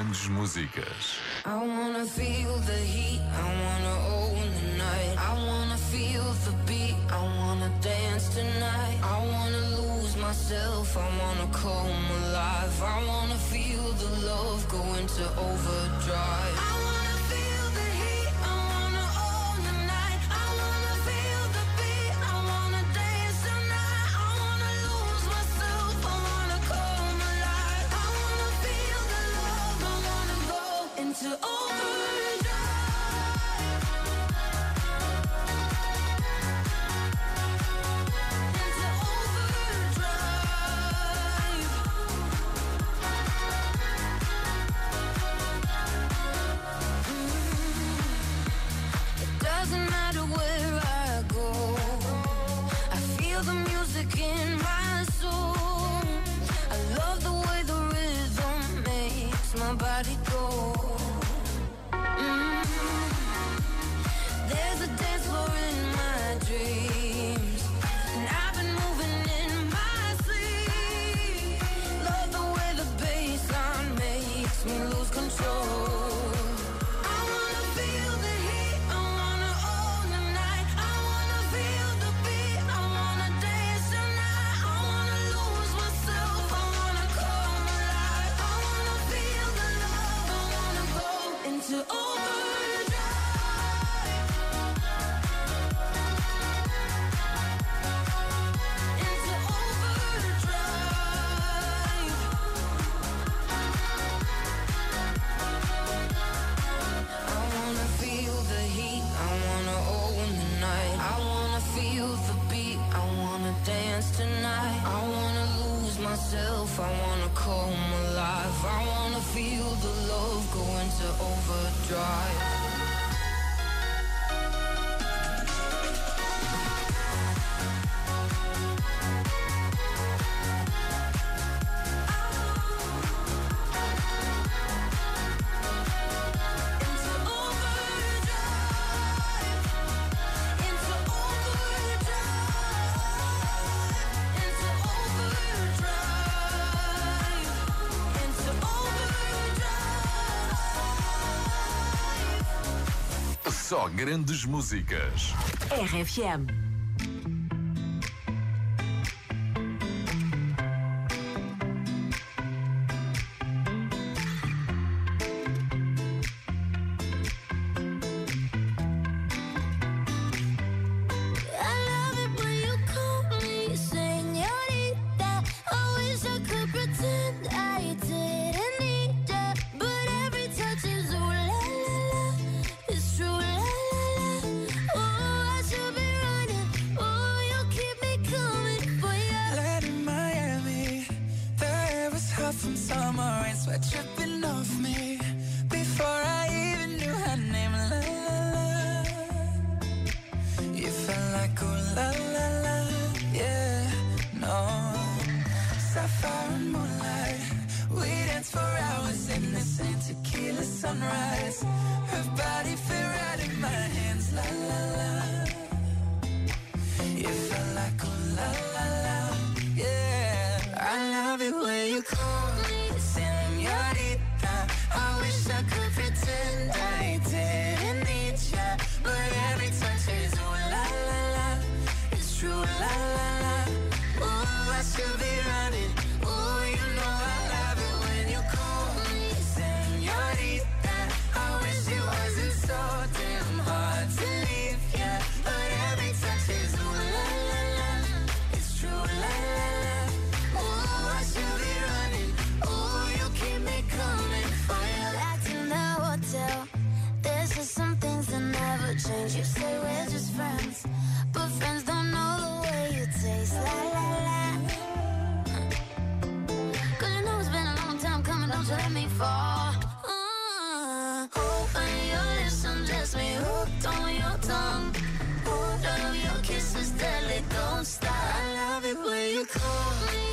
Grandes músicas. I wanna feel the heat, I wanna own the night. I wanna feel the beat, I wanna dance tonight. I wanna lose myself, I wanna come alive. I wanna feel the love go into overdrive. I wanna feel the heat, I wanna own the night. I wanna feel the beat, I wanna dance tonight. I wanna lose myself, I wanna come alive. I wanna feel the love, I wanna go into overdrive. Into overdrive. It doesn't matter where I go, I feel the music in my soul. I love the way the rhythm makes my body go. There's a dance floor in my dreams, and I've been moving in my sleep. Love the way the bassline makes me lose control. I wanna feel the heat, I wanna own the night. I wanna feel the beat, I wanna dance tonight. I wanna lose myself, I wanna come alive. I wanna feel the love, I wanna go into overdrive. Into overdrive. I wanna feel the heat, I wanna own the night. I wanna feel the beat, I wanna dance tonight. I wanna lose myself, I wanna come alive. I wanna feel the love go into overdrive. Into overdrive. Into overdrive. Into overdrive. Into overdrive. Só grandes músicas. RFM. I love it when you call me señorita. I wish I could pretend I didn't need ya, but every touch is ooh la la la. It's true la la la. Oh, I should be running. Oh, you keep me coming for ya. Land in Miami, the air was hot from summer rain, sweat dripping off me before I even knew her name. La la la, you felt like ooh la la la, yeah, no. Sapphire and moonlight, we danced for hours in the same tequila sunrise. Her body fit right in my hands, la la la. You felt like ooh la la la, yeah. I love it when you call me señorita. I wish I could pretend I didn't need ya, but every touch is ooh la la la. It's true la la la. Ooh, I should be running. Ooh, you know I love it when you call me señorita. I wish it wasn't so damn hard to leave ya, but every touch is ooh la la la. It's true la la la. Ooh, I should be running. Ooh, you keep me coming for ya. Back in the hotel, there's just some things that never change. You say we're just friends, but friends don't know the way you taste. La la la. 'Cause you know it's been a long time coming, don't you let me fall. Open your lips and dress me hooked on your tongue. Oh, love your kisses deadly, don't stop. I love it when you call me